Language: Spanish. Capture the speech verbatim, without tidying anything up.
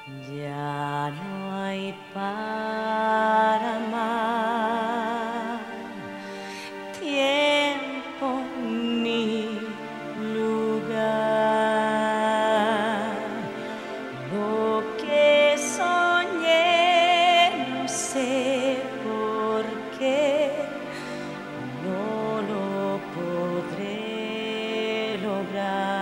Ya no hay para más tiempo ni lugar. Lo que soñé no sé por qué no lo podré lograr.